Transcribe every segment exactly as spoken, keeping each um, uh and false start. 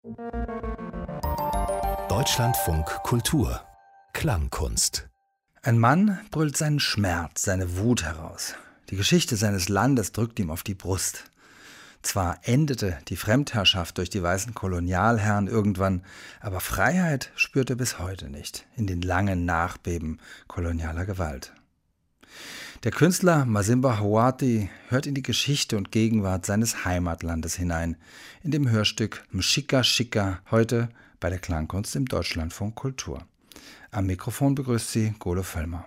Deutschlandfunk Kultur Klangkunst. Ein Mann brüllt seinen Schmerz, seine Wut heraus. Die Geschichte seines Landes drückt ihm auf die Brust. Zwar endete die Fremdherrschaft durch die weißen Kolonialherren irgendwann, aber Freiheit spürt er bis heute nicht in den langen Nachbeben kolonialer Gewalt. Der Künstler Masimba Hawati hört in die Geschichte und Gegenwart seines Heimatlandes hinein, in dem Hörstück Mshika Shika, heute bei der Klangkunst im Deutschlandfunk Kultur. Am Mikrofon begrüßt sie Gole Völlmer.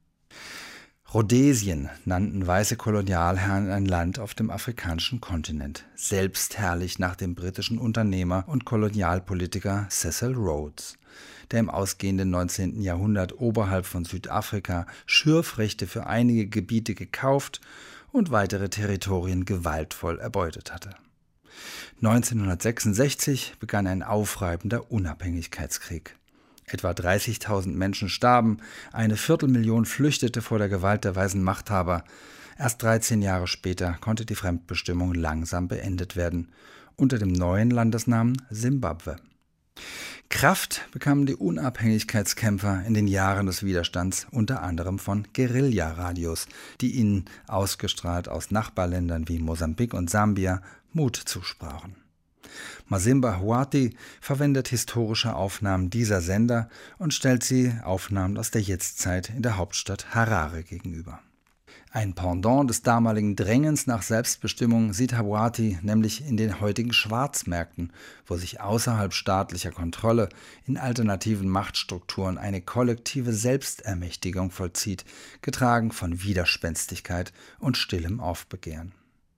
Rhodesien nannten weiße Kolonialherren ein Land auf dem afrikanischen Kontinent, selbstherrlich nach dem britischen Unternehmer und Kolonialpolitiker Cecil Rhodes, der im ausgehenden neunzehnten Jahrhundert oberhalb von Südafrika Schürfrechte für einige Gebiete gekauft und weitere Territorien gewaltvoll erbeutet hatte. neunzehnhundertsechsundsechzig begann ein aufreibender Unabhängigkeitskrieg. Etwa dreißigtausend Menschen starben, eine Viertelmillion flüchtete vor der Gewalt der weißen Machthaber. Erst dreizehn Jahre später konnte die Fremdbestimmung langsam beendet werden, unter dem neuen Landesnamen Simbabwe. Kraft bekamen die Unabhängigkeitskämpfer in den Jahren des Widerstands unter anderem von Guerilla-Radios, die ihnen, ausgestrahlt aus Nachbarländern wie Mosambik und Sambia, Mut zusprachen. Masimba Hawati verwendet historische Aufnahmen dieser Sender und stellt sie Aufnahmen aus der Jetztzeit in der Hauptstadt Harare gegenüber. Ein Pendant des damaligen Drängens nach Selbstbestimmung sieht Hawati nämlich in den heutigen Schwarzmärkten, wo sich außerhalb staatlicher Kontrolle in alternativen Machtstrukturen eine kollektive Selbstermächtigung vollzieht, getragen von Widerspenstigkeit und stillem Aufbegehren.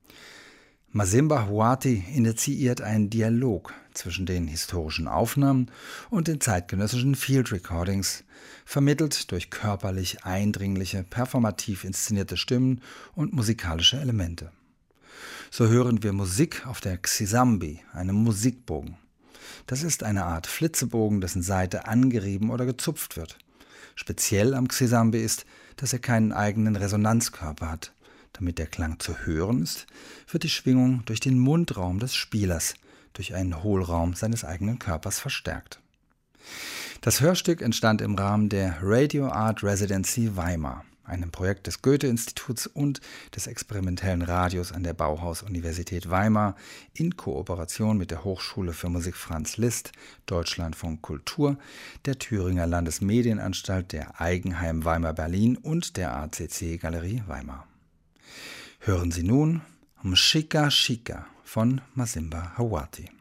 Masimba Hawati initiiert einen Dialog zwischen den historischen Aufnahmen und den zeitgenössischen Field Recordings, vermittelt durch körperlich eindringliche, performativ inszenierte Stimmen und musikalische Elemente. So hören wir Musik auf der Xisambi, einem Musikbogen. Das ist eine Art Flitzebogen, dessen Saite angerieben oder gezupft wird. Speziell am Xisambi ist, dass er keinen eigenen Resonanzkörper hat. Damit der Klang zu hören ist, wird die Schwingung durch den Mundraum des Spielers, durch einen Hohlraum seines eigenen Körpers verstärkt. Das Hörstück entstand im Rahmen der Radio Art Residency Weimar, einem Projekt des Goethe-Instituts und des experimentellen Radios an der Bauhaus-Universität Weimar in Kooperation mit der Hochschule für Musik Franz Liszt, Deutschlandfunk Kultur, der Thüringer Landesmedienanstalt, der Eigenheim Weimar Berlin und der A C C Galerie Weimar. Hören Sie nun Mshika Shika von Masimba Hawati.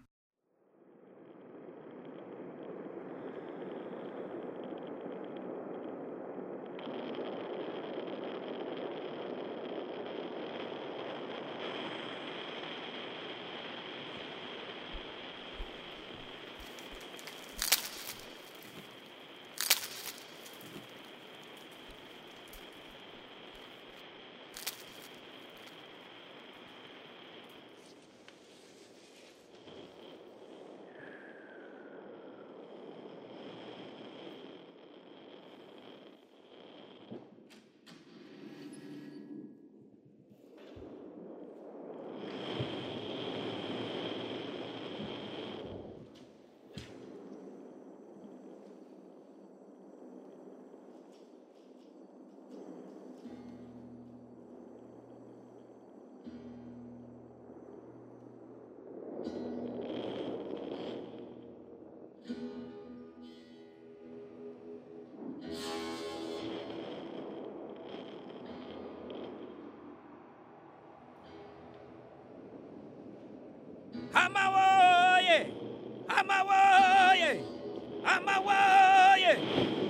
Amawoye! Amawoye! Amawoye!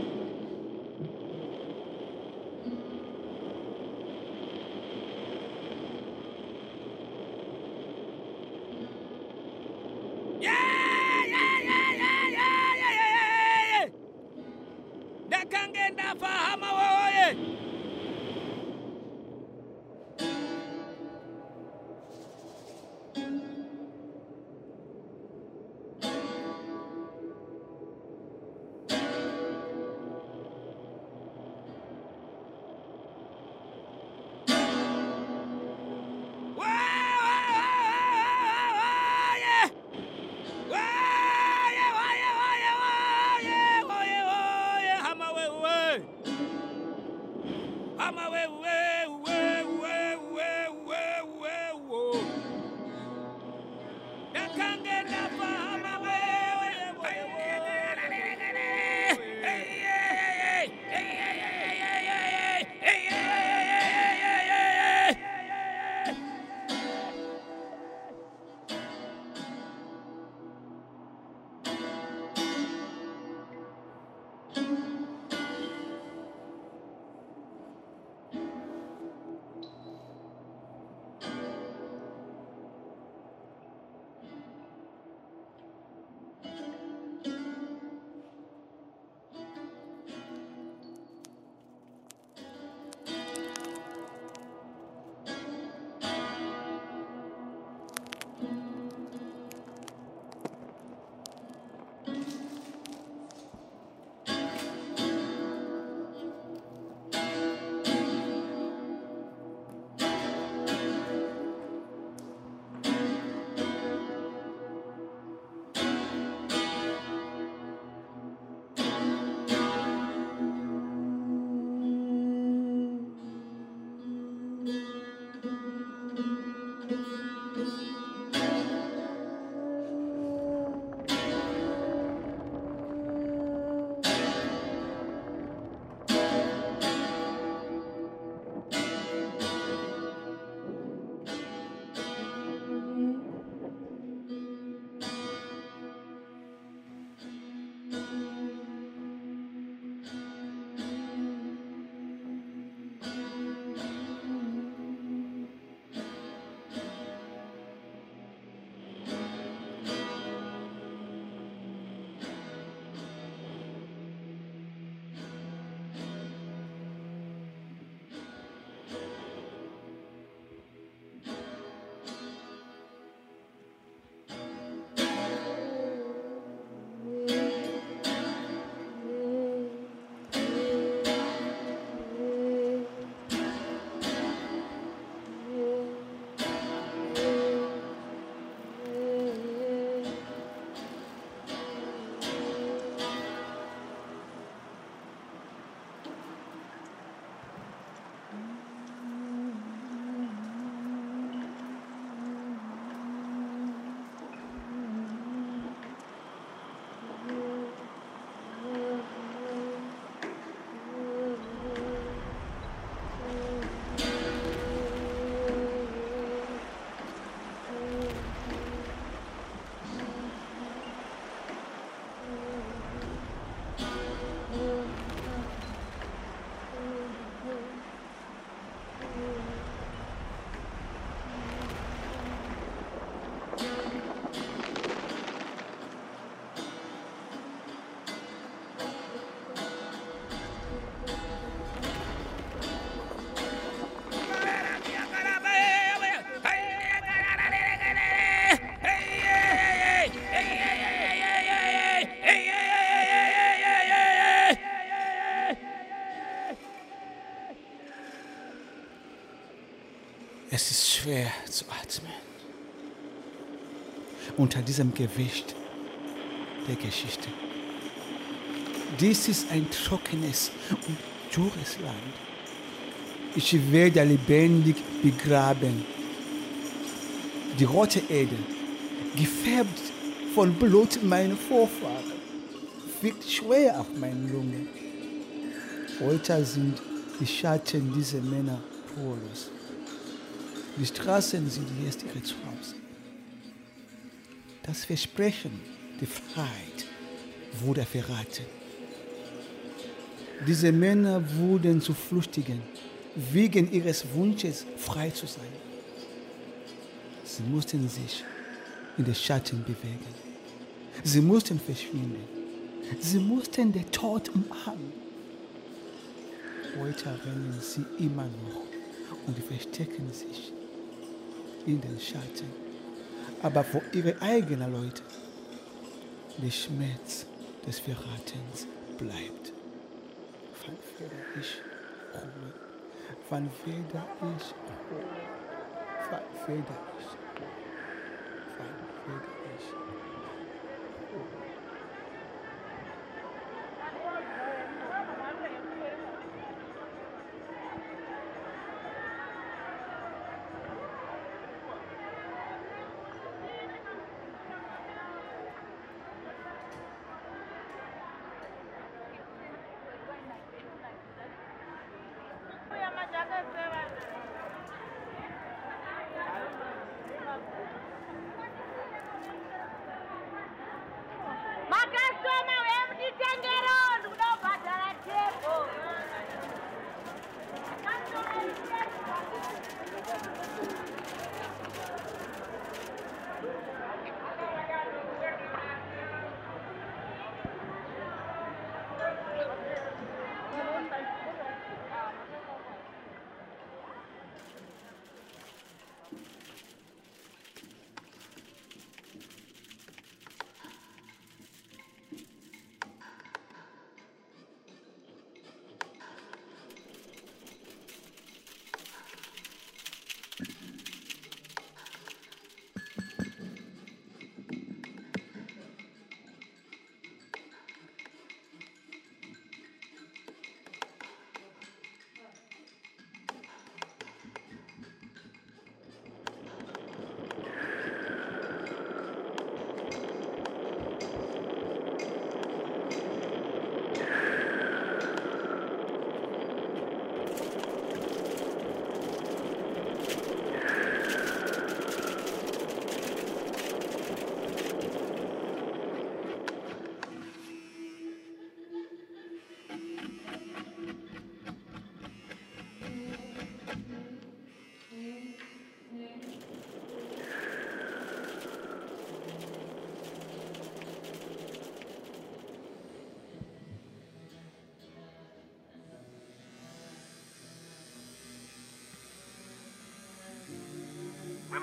Yeah, yeah, yeah, yeah, yeah, yeah, yeah! Dakangenda fa Amawoye! Es ist schwer zu atmen. Unter diesem Gewicht der Geschichte. Dies ist ein trockenes und dürres Land. Ich werde lebendig begraben. Die rote Erde, gefärbt von Blut meiner Vorfahren, wirkt schwer auf meine Lunge. Heute sind die Schatten dieser Männer spurlos. Die Straßen sind jetzt ihre Zuhause. Das Versprechen der Freiheit wurde verraten. Diese Männer wurden zu Flüchtigen, wegen ihres Wunsches, frei zu sein. Sie mussten sich in den Schatten bewegen. Sie mussten verschwinden. Sie mussten den Tod umarmen. Heute rennen sie immer noch und verstecken sich in den Schatten. Aber vor ihre eigenen Leute, der Schmerz des Verratens bleibt. Wann werde ich ruhen? Wann werde ich ruhen? Wann werde ich ruhen? Wann werde ich ruhen?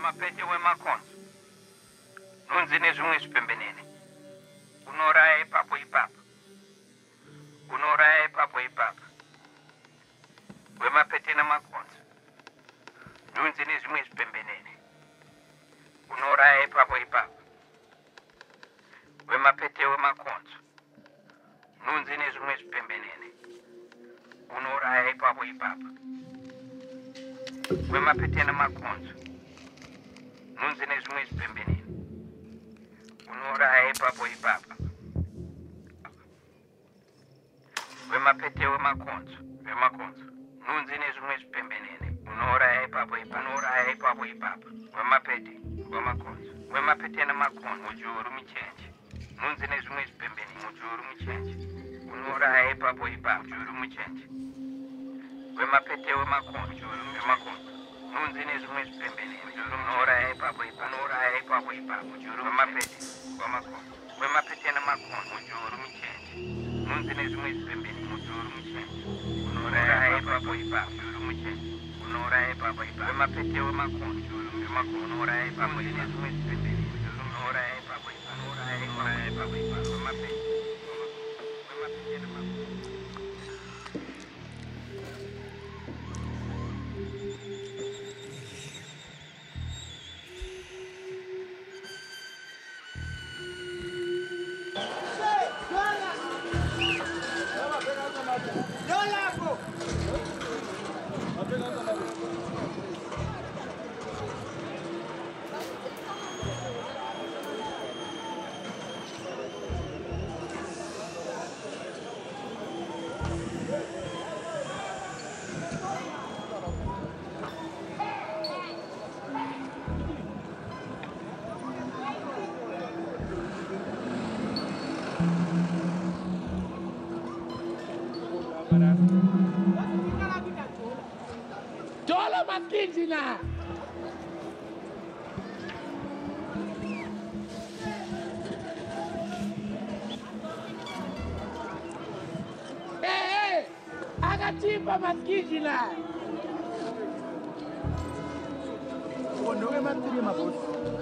wemapete wemakonzo nunzi nezvimwe zvipembenene unoraya ipapo ipapo unoraya ipapo ipapo wemapete nemakonzo nunzi nezvimwe zvipembenene unoraya ipapo ipapo wemapete wemakonzo nunzi nezvimwe zvipembenene unoraya ipapo ipapo wemapete nemakonzo nunzi nezvimwe zvipembenene unoraya ipapo ipapo wemapete wemakonzo wemakonzo nunzi nezvimwe zvipembenene unoraya ipapo ipapo unoraya ipapo ipapo wemapete wemakonzo wemapete nemakonzo mujuru michenje nunzi nezvimwe zvipembenene mujuru michenje unoraya ipapo ipapo mujuru michenje wemapete wemakonzo mujuru wemakonzo nunzi nezvimwe zvipembenene mujuru unoraya ipapo ipapo unoraya ipapo ipapo mujuru wemapete wemakonzo wemapete nemakonzo mujuru michenje nunzi nezvimwe zvipembenene mujuru michenje unoraya ipapo ipapo mujuru michenje unoraya ipapo ipapo wemapete wemakonzo mujuru wemakonzo unoraya ipapo nezvimwe zvipembenene mujuru unoraya ipapo ipapo unoraya ipapo ipapo wemapete wemapete nemakonzo. Dola maskini. Eh, eh, akachimba maskini na. Ondoke matiri mabosi.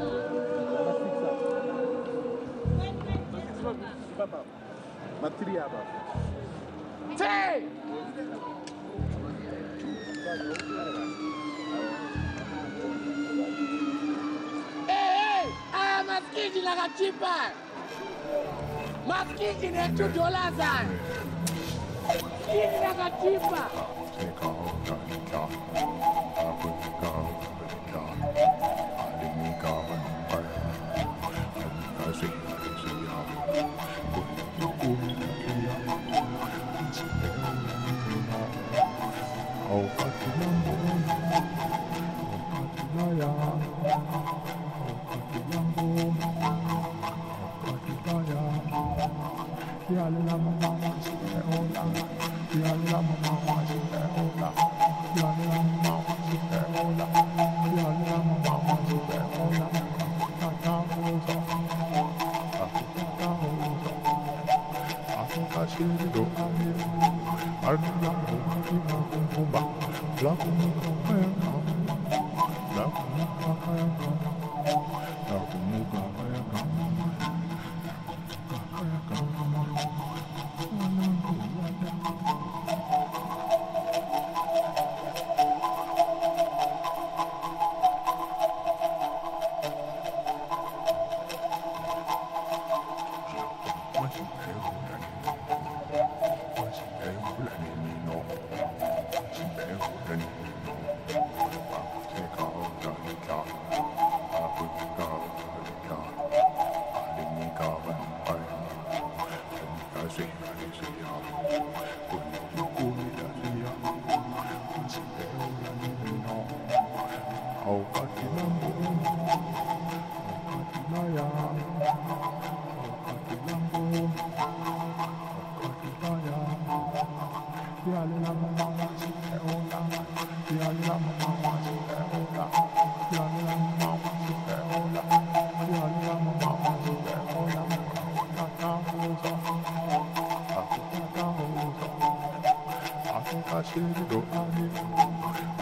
Matiri hapa. Hey! Hey, ah, maskini na kachimba. Maskini na two dollars. Maskini na kachimba.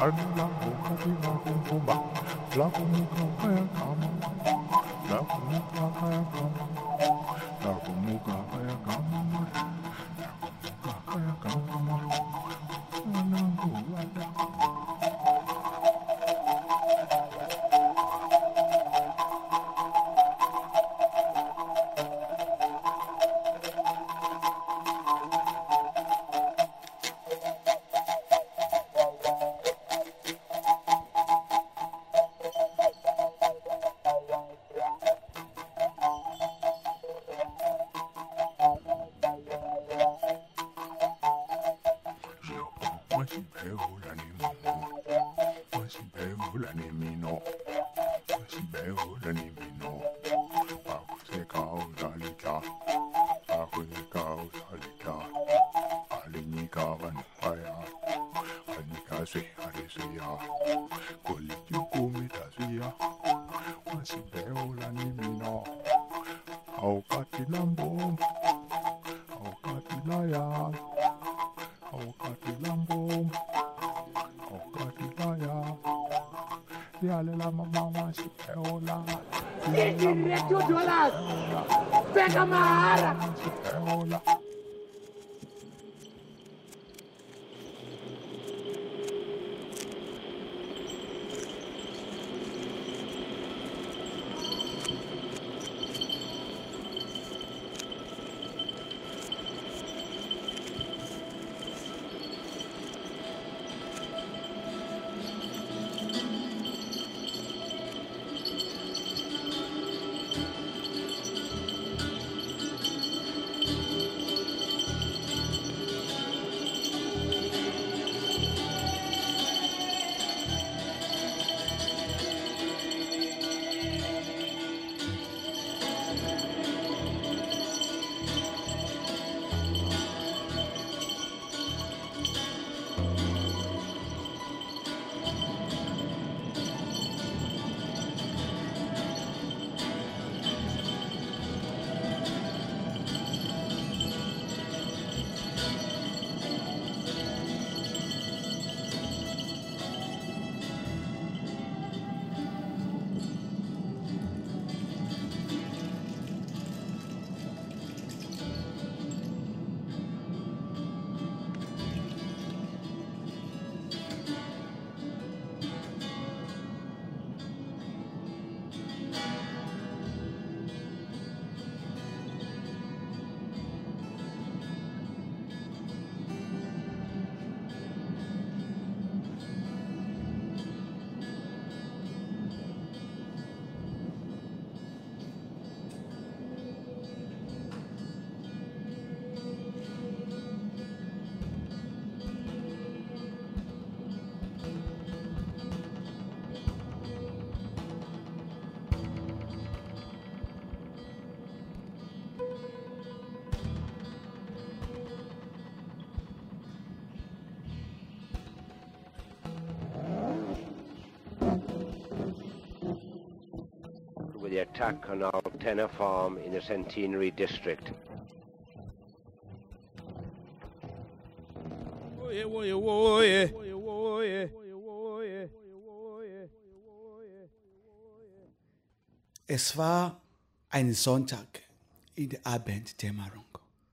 Pega Mahara! The attack on our Tenor farm in the Centenary district. Es war ein Sonntag in der Abenddämmerung.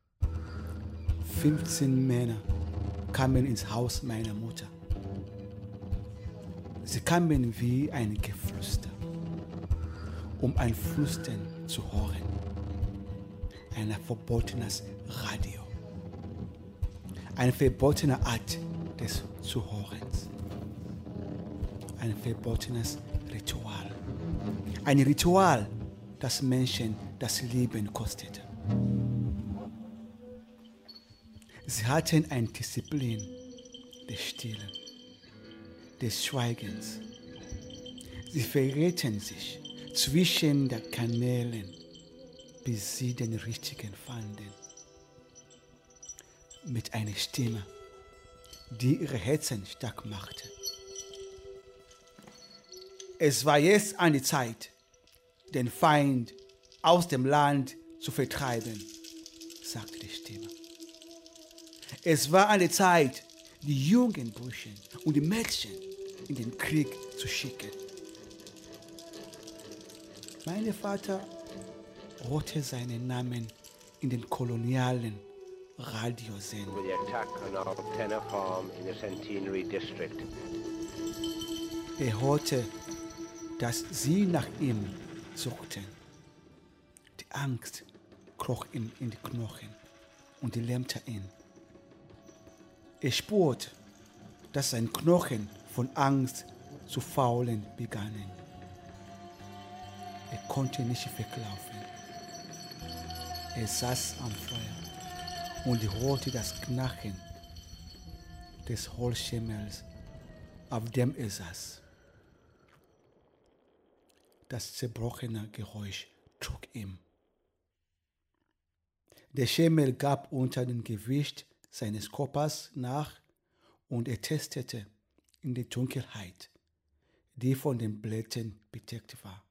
fünfzehn Männer kamen ins Haus meiner Mutter. Sie kamen wie ein Geflüster, um ein Flüstern zu hören. Ein verbotenes Radio. Eine verbotene Art des Zuhörens. Ein verbotenes Ritual. Ein Ritual, das Menschen das Leben kostete. Sie hatten eine Disziplin des Stillen, des Schweigens. Sie verrieten sich zwischen den Kanälen, bis sie den richtigen fanden. Mit einer Stimme, die ihre Herzen stark machte. Es war jetzt an die Zeit, den Feind aus dem Land zu vertreiben, sagte die Stimme. Es war an der Zeit, die jungen Burschen und die Mädchen in den Krieg zu schicken. Mein Vater rote seinen Namen in den kolonialen Radiosendern. With the attack on our Tenor farm in the Centenary District. Er hörte, dass sie nach ihm suchten. Die Angst kroch ihm in die Knochen und lähmte ihn. Er spürte, dass seine Knochen von Angst zu faulen begannen. Er konnte nicht weglaufen. Er saß am Feuer und hörte das Knacken des Holzschemmels, auf dem er saß. Das zerbrochene Geräusch trug ihm. Der Schemmel gab unter dem Gewicht seines Körpers nach und er tastete in die Dunkelheit, die von den Blättern bedeckt war.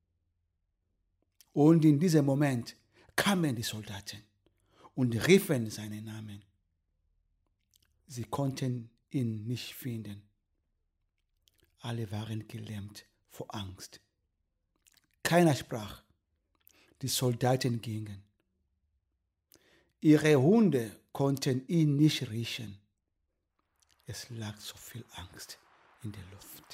Und in diesem Moment kamen die Soldaten und riefen seinen Namen. Sie konnten ihn nicht finden. Alle waren gelähmt vor Angst. Keiner sprach. Die Soldaten gingen. Ihre Hunde konnten ihn nicht riechen. Es lag so viel Angst in der Luft.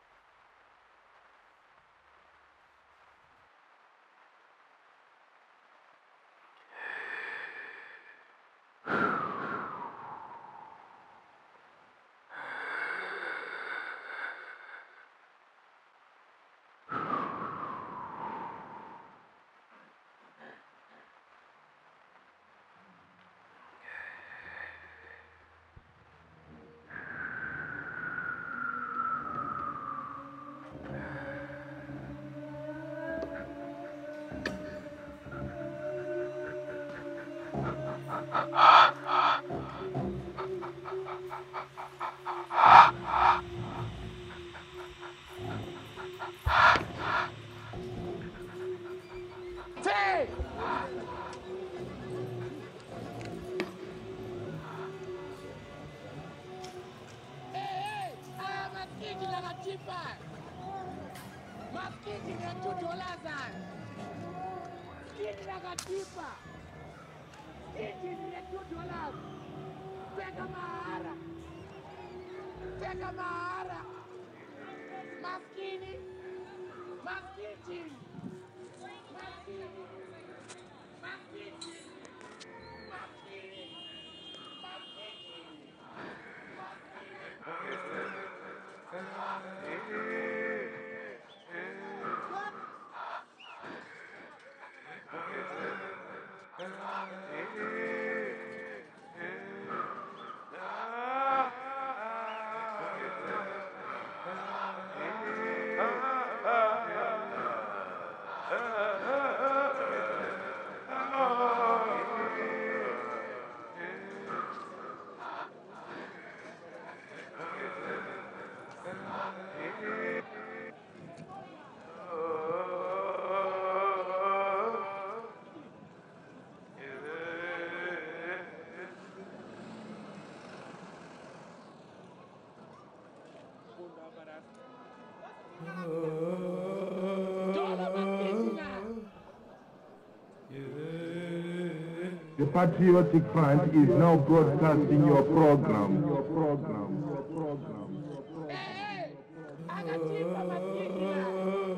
The Patriotic Front is now broadcasting your program. Your program. Your program. Hey, angajipa masikini.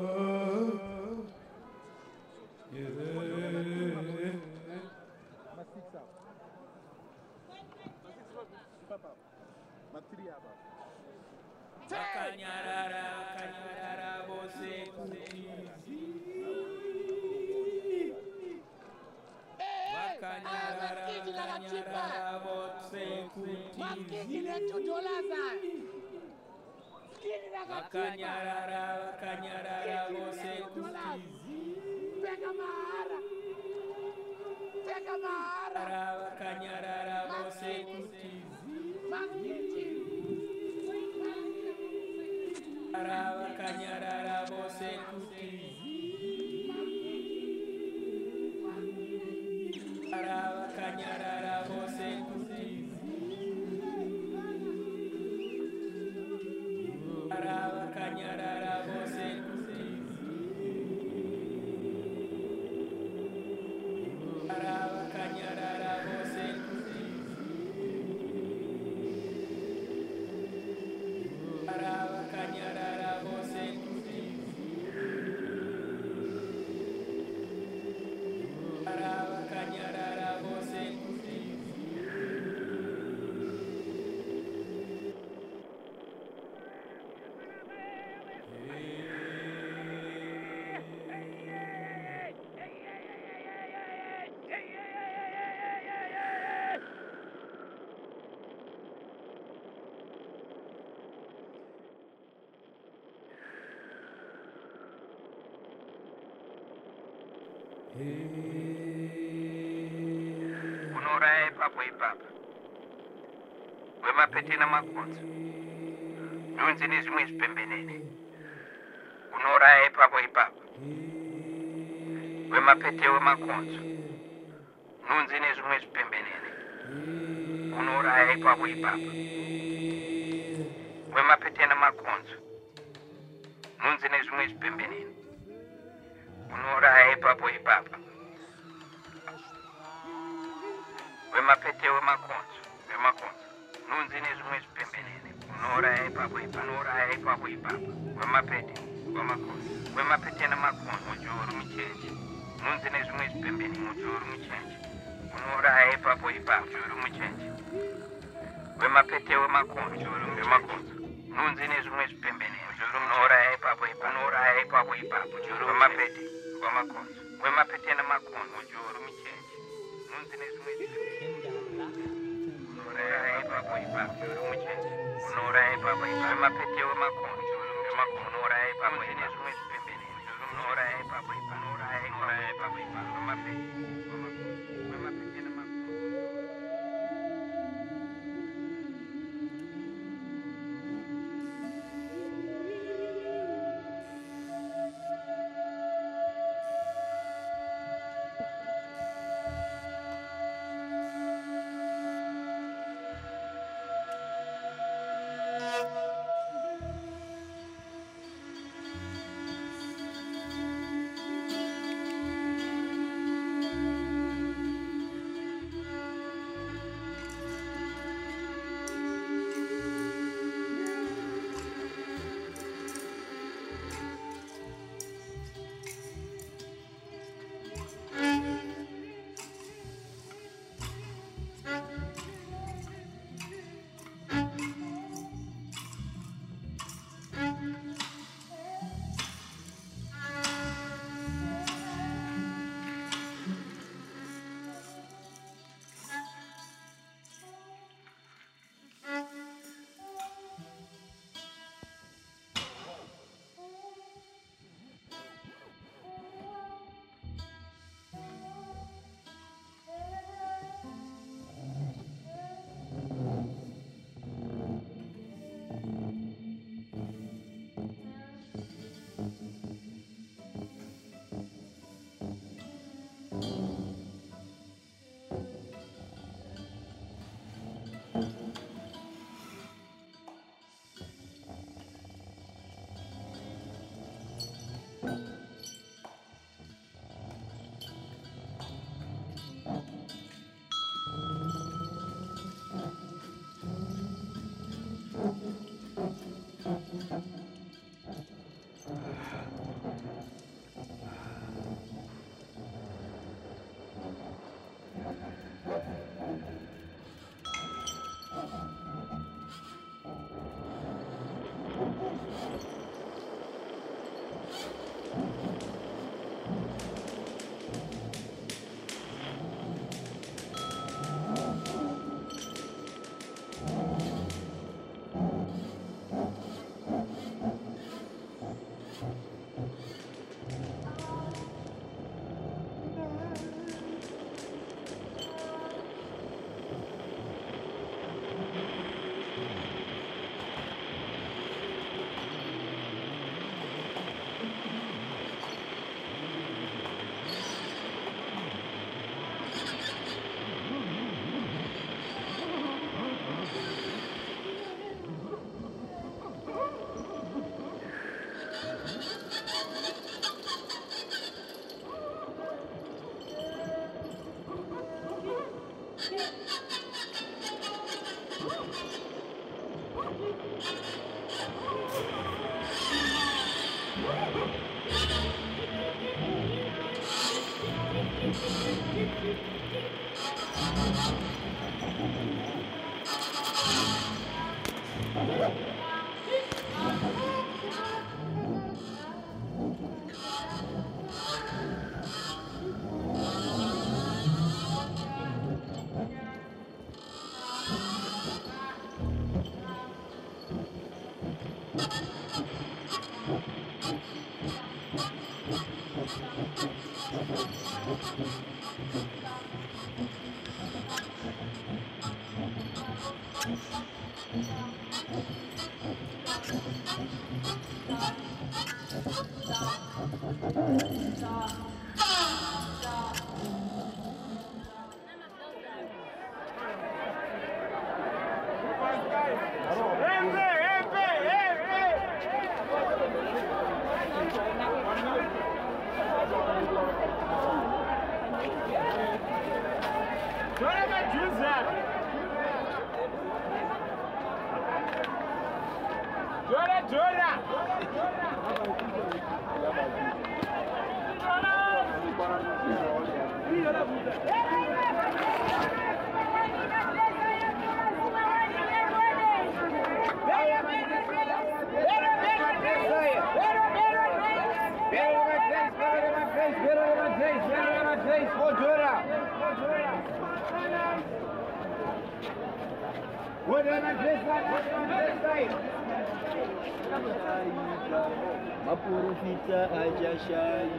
Kanyarara, kanyarara, bose kutizi. Kanyarara, kanyarara, bose kutizi. Kanyarara, kanyarara, bose kutizi. Pega mahara. Pega mahara. Kanyarara, bose kutizi. Masikini. Araba kanyarara bose kutizi. Araba kanyarara bose kutizi. unouraya ipapo ipapo wemapete namakonzo nhunzi nezvimwe zvipembenene unouraya ipapo ipapo wemapete wemakonzo nhunzi nezvimwe zvipembenene unouraya ipapo ipapo wemapete namakonzo nhunzi nezvimwe zvipembenene unouraya ipapo ipapo wemapete wemakonzo wemakonzo nhunzi nezvimwe zvipembenene unouraya ipapo ipapo unouraya ipapo ipapo wemapete wemakonzo wemapete namakonzo mujuru muchenje nhunzi nezvimwe zvipembenene mujuru muchenje unouraya ipapo ipapo mujuru muchenje wemapete wemakonzo mujuru wemakonzo nhunzi nezvimwe zvipembenene mujuru unouraya ipapo ipapo unouraya ipapo ipapo mujuru wemapete wemakonzo wemapete namakonzo mujuru muchenje nhunzi nezvimwe unouraya ipapo ipapo mujuru muchenje unouraya ipapo ipapo wemapete wemakonzo wemakonzo unouraya ipapo nezvimwe zvipembenene mujuru unouraya ipapo ipapo unouraya ipapo ipapo wemapete wemapete namakonzo. Mapurufita ajashai.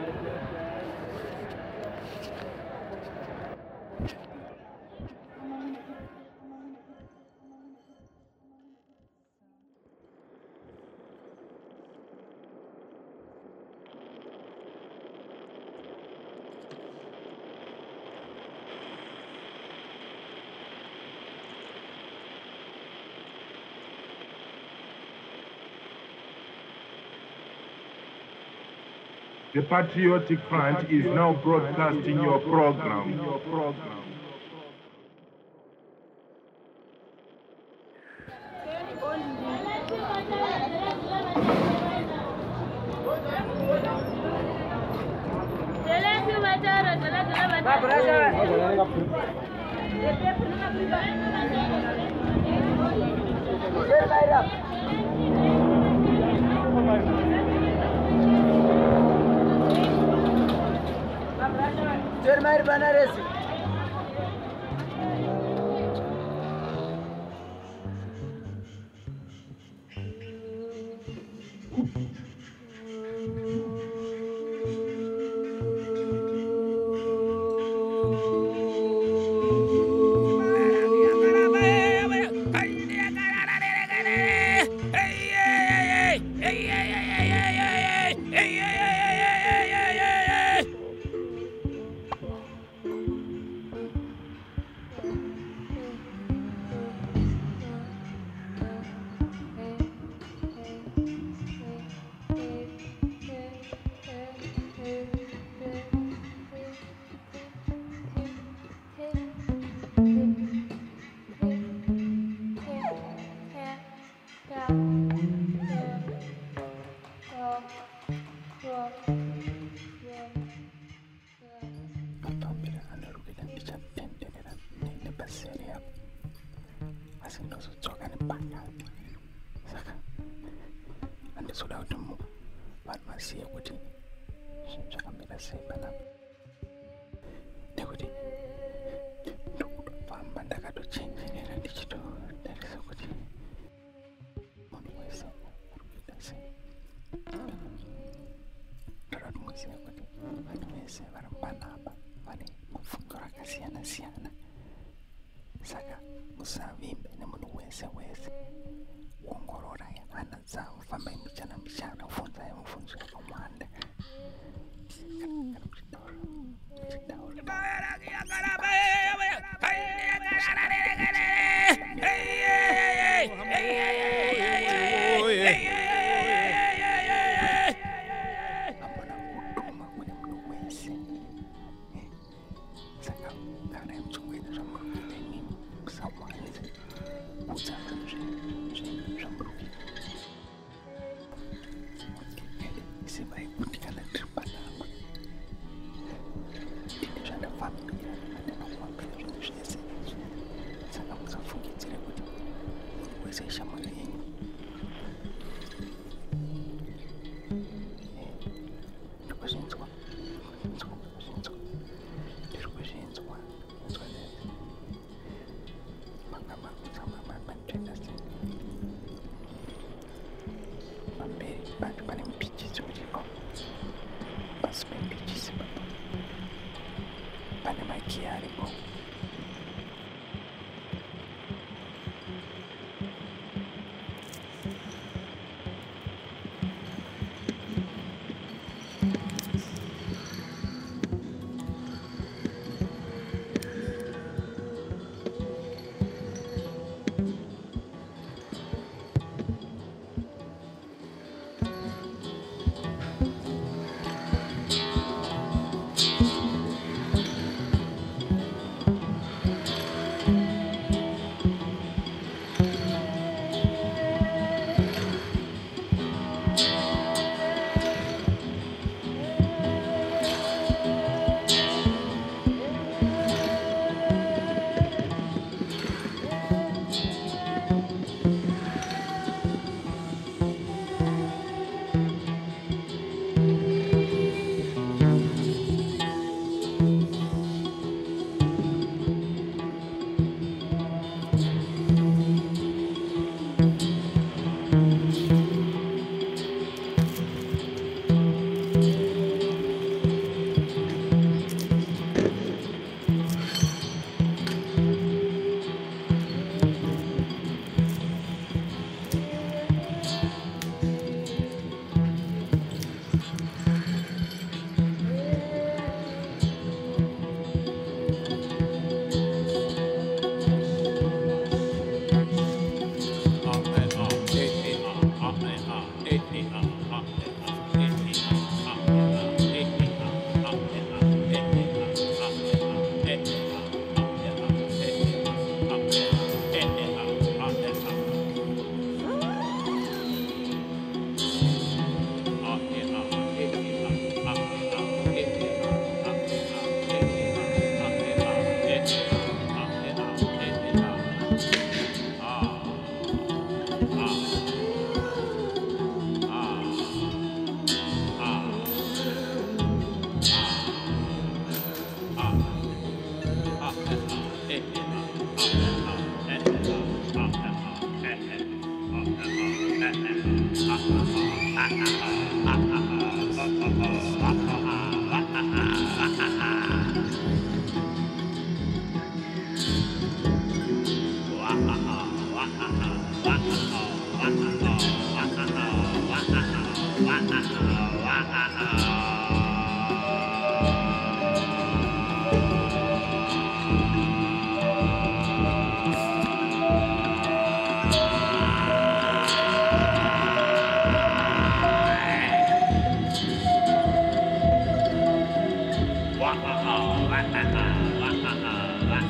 The Patriotic Front is now broadcasting your program. Your program. Termair Banaresi. Ese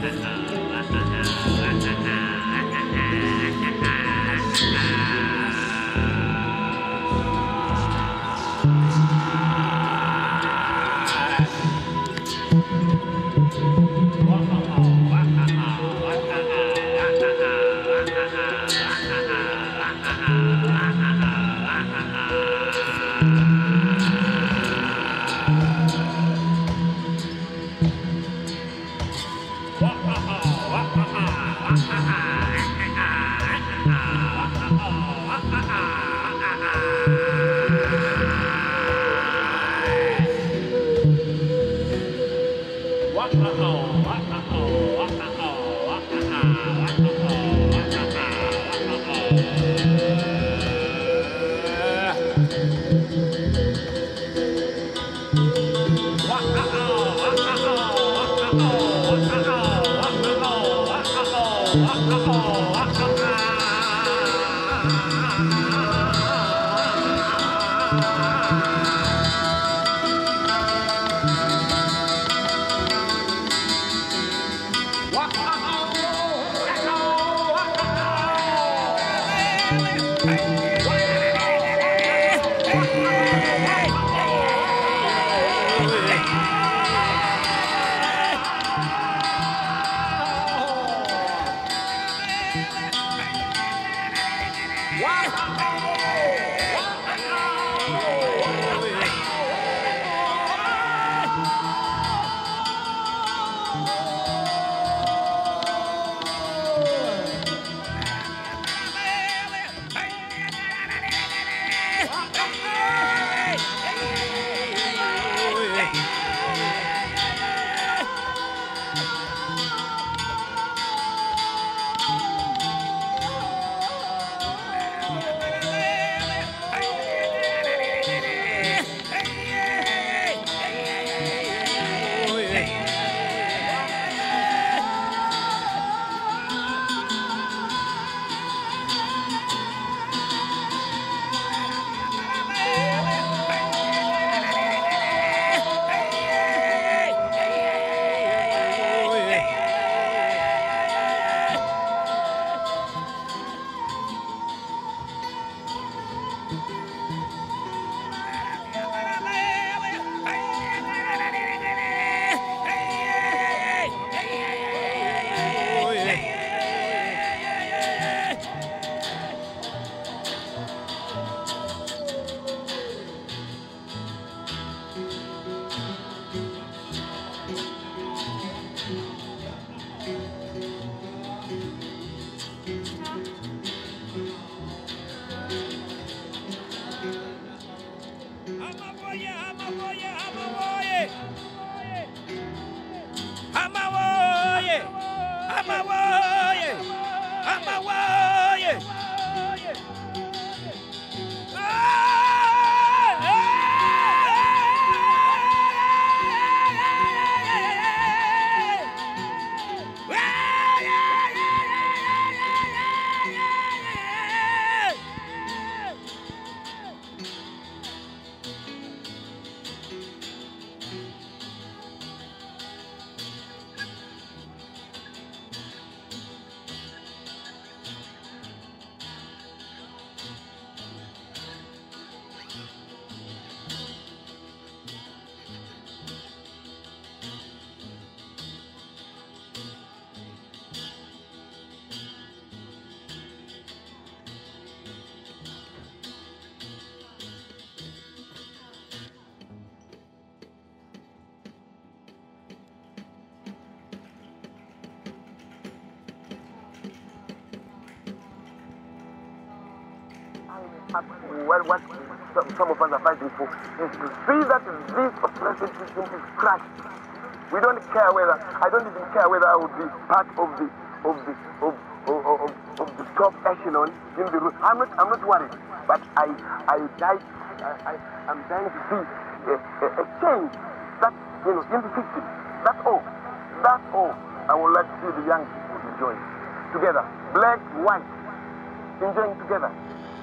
Well, what some, some of us are fighting for is to see that this oppressive system is crushed. We don't care whether, I don't even care whether I would be part of the of the of of, of, of the top echelon in the room. I'm not I'm not worried, but I I died. I, I I'm dying to see a, a, a change that you know in the system. That's all. That's all. I would like to see the young people enjoying together, black, white, enjoying together.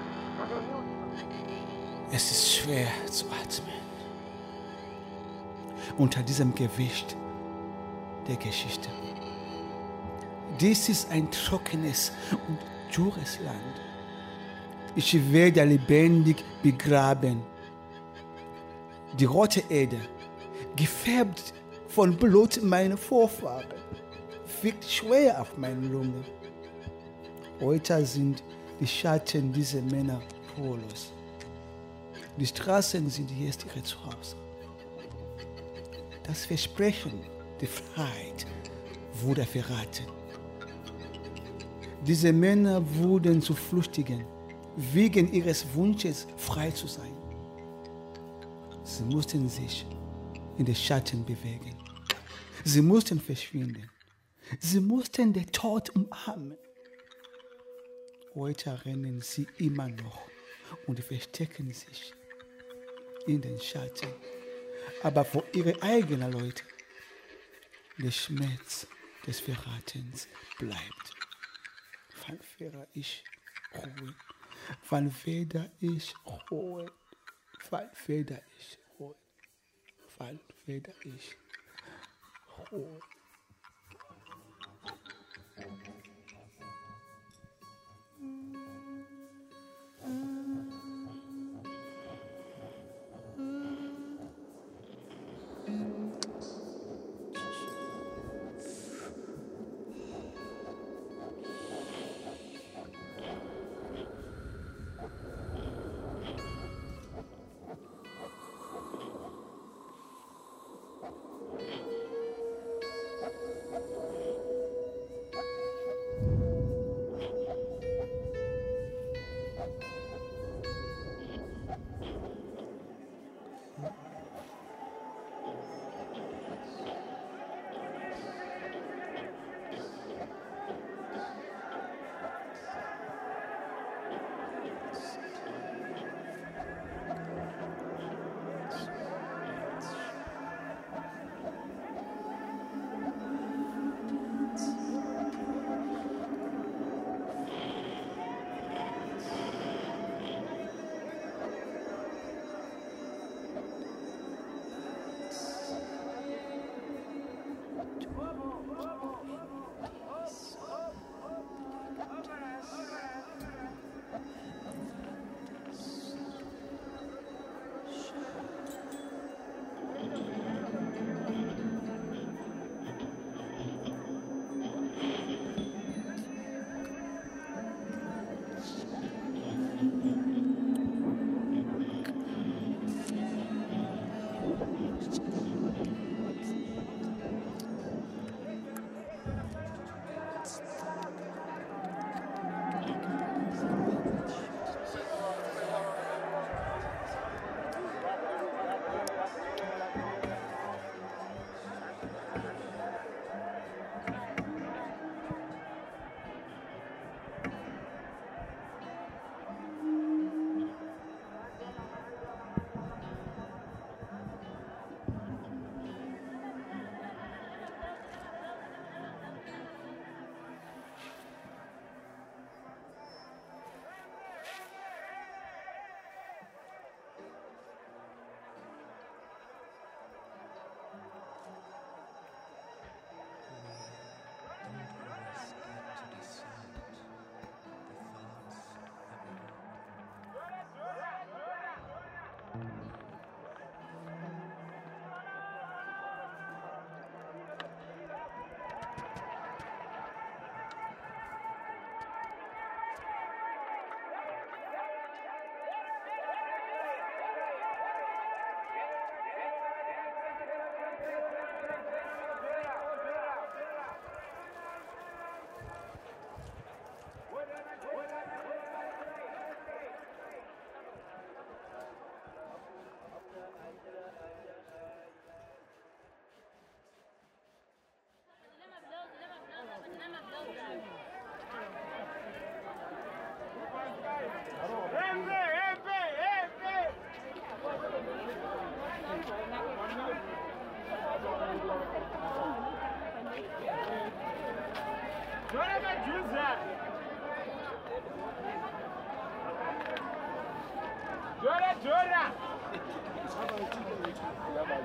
Es ist schwer zu atmen unter diesem Gewicht der Geschichte. Dies ist ein trockenes und dürres Land. Ich werde lebendig begraben. Die rote Erde, gefärbt von Blut meiner Vorfahren, wiegt schwer auf meine Lunge. Heute sind die Schatten dieser Männer spurlos. Die Straßen sind jetzt ihre Zuhause. Das Versprechen der Freiheit wurde verraten. Diese Männer wurden zu Flüchtigen, wegen ihres Wunsches, frei zu sein. Sie mussten sich in den Schatten bewegen. Sie mussten verschwinden. Sie mussten den Tod umarmen. Heute rennen sie immer noch und verstecken sich in den Schatten. Aber vor ihre eigenen Leute, der Schmerz des Verratens bleibt. Wann werde ich ruhen? Wann werde ich ruhen? Wann werde ich ruhen? Wann werde ich ruhen?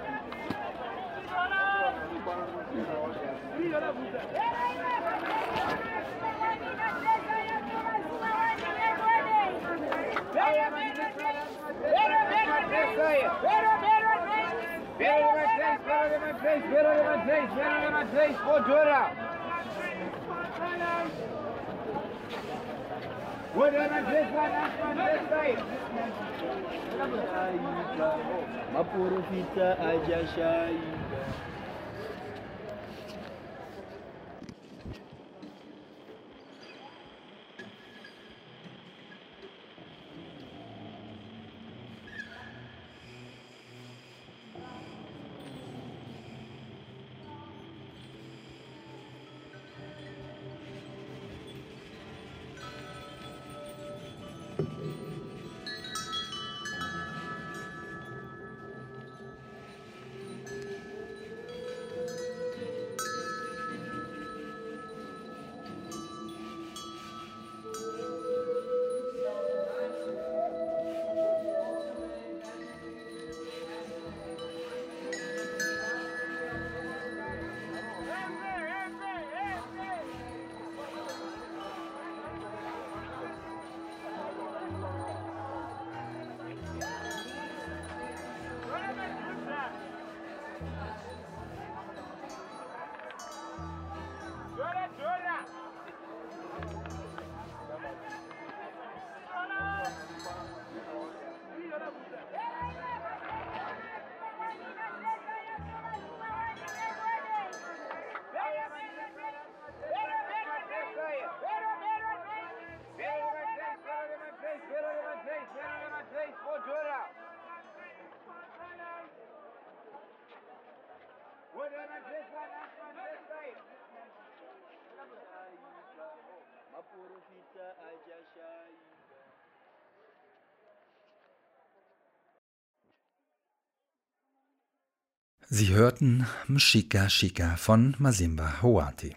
Jora! Maporofita hajashai. Sie hörten Mshika Shika von Masimba Hawati.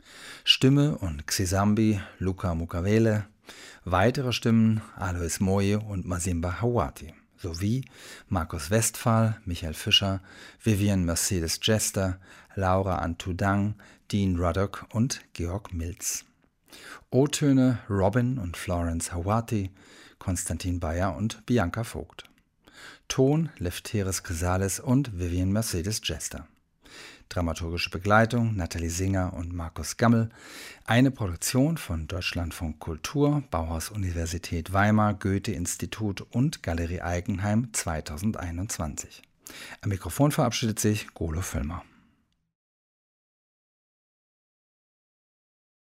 Stimme und Xisambi Luca Mukavele, weitere Stimmen Alois Moje und Masimba Hawati, sowie Markus Westphal, Michael Fischer, Vivian Mercedes Jester, Laura Antudang, Dean Ruddock und Georg Milz. O-Töne Robin und Florence Hawati, Konstantin Bayer und Bianca Vogt. Ton Lefteris Chrysales und Vivian Mercedes Jester. Dramaturgische Begleitung Nathalie Singer und Markus Gammel. Eine Produktion von Deutschlandfunk Kultur, Bauhaus Universität Weimar, Goethe-Institut und Galerie Eigenheim zweitausendeinundzwanzig. Am Mikrofon verabschiedet sich Golo Völlmer.